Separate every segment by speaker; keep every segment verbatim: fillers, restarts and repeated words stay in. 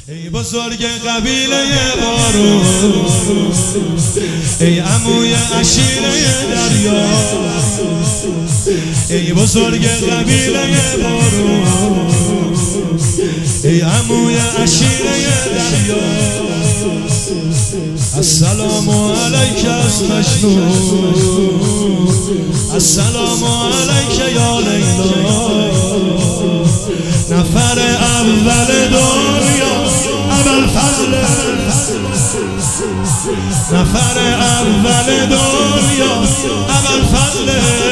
Speaker 1: ای بزرگ قبیله بارون، ای عموی عشیره دریا، ای بزرگ قبیله بارون، ای عموی عشیره دریا. السلام علیک از مجنون، السلام علیک یا لیلا. نفر اول دنیا ابوالفضل، نفر اول دنیا ابوالفضل.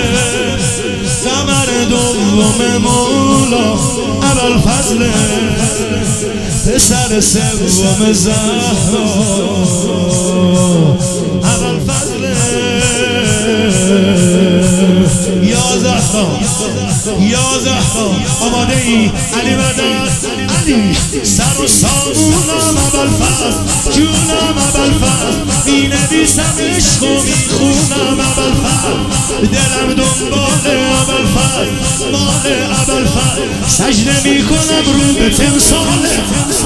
Speaker 1: قمر دوم مولا ابوالفضل، پسر سوم زهرا ابوالفضل. یا زهرا یا زهرا آماده ای؟ علی مدد علی سر و سامونم ابوالفضل، جونم ابوالفضل. می نویسم عشق و می خونم ابوالفضل، دلم دنبال ابوالفضل، مال ابوالفضل. سجده می کنم رو به تمثاله.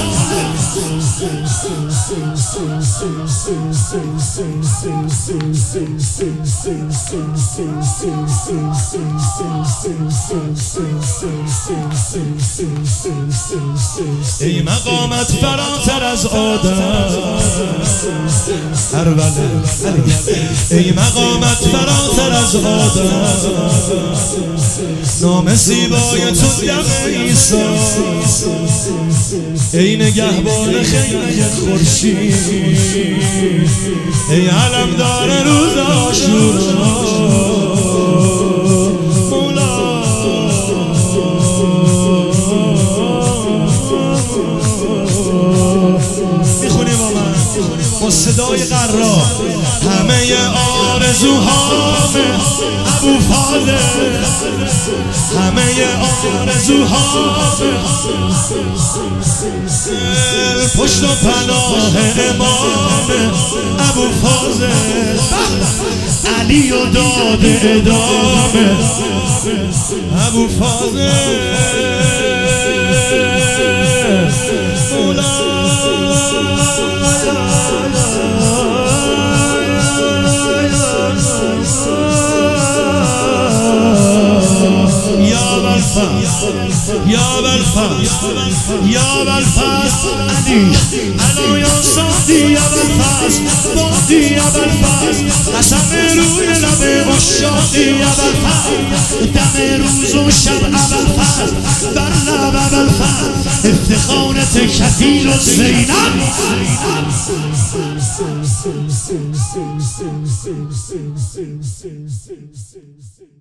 Speaker 1: ای مقامت فراتر از آدم ارول علی، ای مقامت فراتر از آدم. نام زیبای تو دم عیسی، ای نگهبان خیمه خورشید، ای علمدار روز عاشورا مولا. میخونی با من با صدای قرار. همه آرزوهامه ابوالفضل، همه آرزوهامه پشت و پناه امام ابوالفضل. علی و داد ادامه ابوالفضل. یا ابوالفضل یا ابوالفضل علی انا یا صادی ابوالفضل، بادی ابوالفضل. قسم روی لب عشاقی ابوالفضل، دم روز و شب ابوالفضل، بر لب ابوالفضل. افتخارت کفیل و زینب.